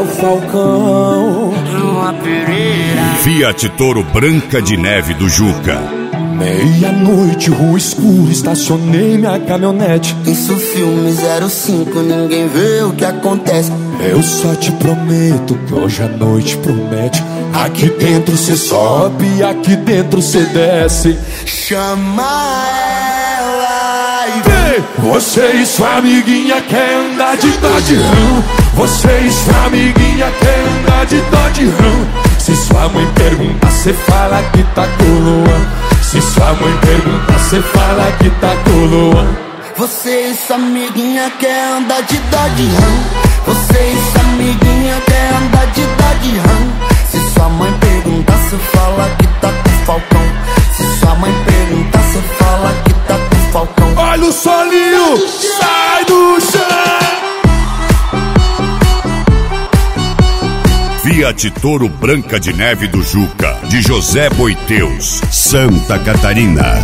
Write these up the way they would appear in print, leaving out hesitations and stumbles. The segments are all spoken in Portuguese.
Falcão. Numa Pereira. Fiat Toro Branca de Neve do Juca. Meia-noite, rua escura, estacionei minha caminhonete. Isso filme 05, ninguém vê o que acontece. Eu só te prometo que hoje a noite promete. Aqui dentro cê sobe, aqui dentro cê desce. Chama ela e vem. Você e sua amiguinha quer andar de Dodge Ram. Você e sua amiguinha quer andar de Dodge Ram. Se sua mãe pergunta, cê fala que tá com o Luan. Se sua mãe pergunta, cê fala que tá com o Luan. Você e sua amiguinha quer andar de Dodge Ram. Você e sua amiguinha quer andar de Dodge Ram. Se sua mãe pergunta, cê fala que tá com o Falcão. Se sua mãe pergunta, cê fala que tá com o Falcão. Olha o solinho, sai do chão. Fiat Toro Branca de Neve do Juca, de José Boiteus, Santa Catarina.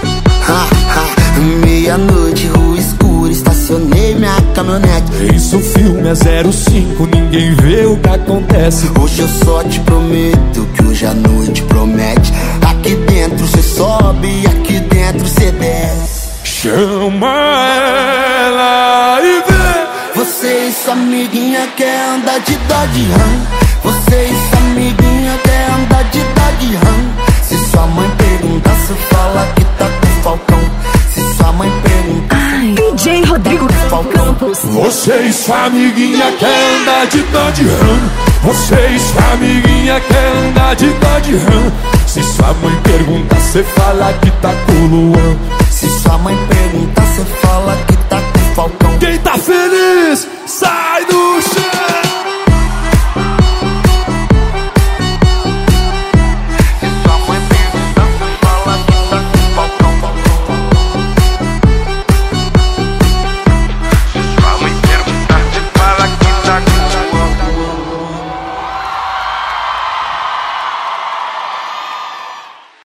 Meia-noite, rua escura, estacionei minha caminhonete. Isso filme é 05, ninguém vê o que acontece. Hoje eu só te prometo que hoje a noite promete. Aqui dentro cê sobe, aqui dentro cê desce. Chama ela e vem. Você e sua amiguinha quer andar de Dodge Ram. Você e sua amiguinha quer andar de Dodge Ram. Se sua mãe perguntar, cê fala que tá com o Falcão. Se sua mãe perguntar, DJ Rodrigo Campos. Você e sua amiguinha quer andar de Dodge Ram. Você e sua amiguinha quer andar de Dodge Ram. Se sua mãe perguntar, cê fala que tá com o Luan. se sua mãe perguntar, cê fala que tá com o Falcão. Quem tá feliz, sai do chão.